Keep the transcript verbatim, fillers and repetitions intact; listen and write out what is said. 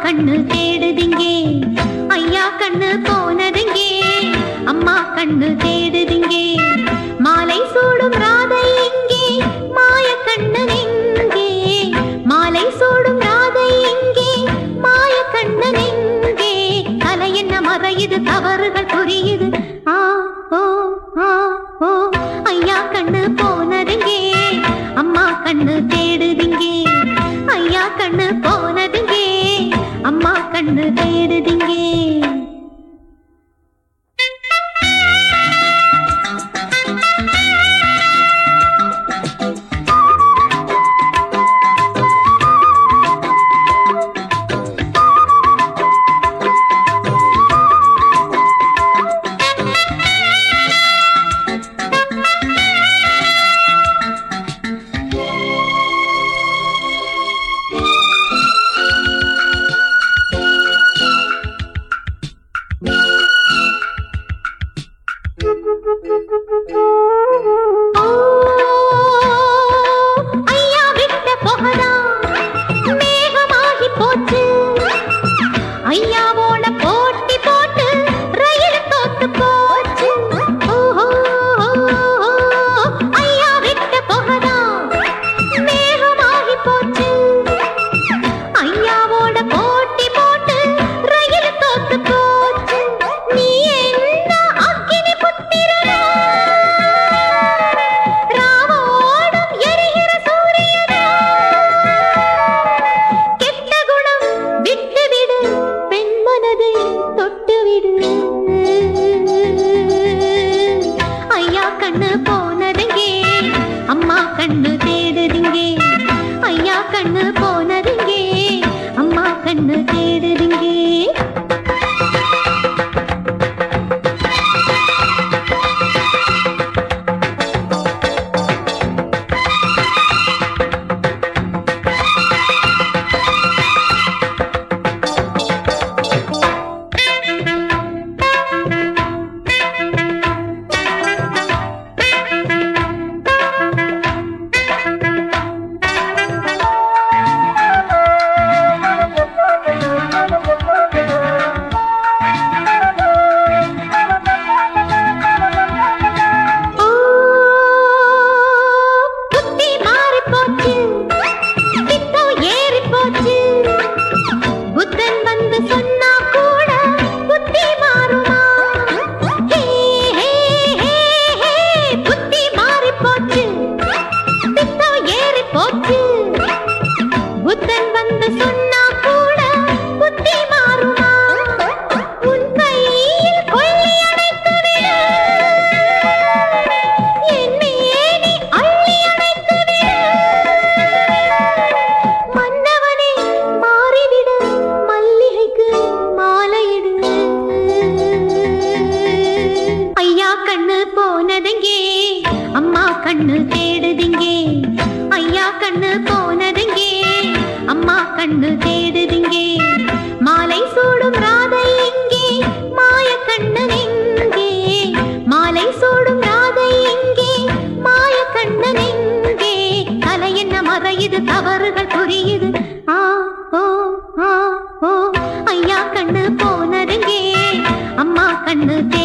கண்ணு தேடுதிங்கே ஐயா கண்ணு போனதுங்கே அம்மா கண்ணு தேடுதிங்கே மாலை சூடும் ராதை எங்கே மாய கண்ணன் எங்கே மாலை சூடும் ராதை எங்கே மாய கண்ணன் எங்கே தலை என்ன மறையுது தவறுகள் புரியுது ஆ ஓ ஆ ஓ ஐயா கண்ணு போனதுங்கே அம்மா கண்ணு தேடுதிங்கே ஐயா கண்ணு போனதுங்கே அம்மா கண்ணு தேடுதிங்கே கண்ணு தேடுதிங்கே ஐயா கண்ணு போனதுங்கே அம்மா கண்ணு தேடுதிங்கே அம்மா கண்ணு தேடுதிங்கே ஐயா கண்ணு போனதுங்கே அம்மா கண்ணு தேடுதிங்கே மாலை சூடும் ராதை எங்கே மாய கண்ணன் எங்கே மாலை சூடும் ராதை எங்கே மாய கண்ணன் எங்கே தலை என்ன மறையுது தவறுகள் புரியுது ஆ ஓ ஆ ஓ ஐயா கண்ணு போனதுங்கே அம்மா கண்ணு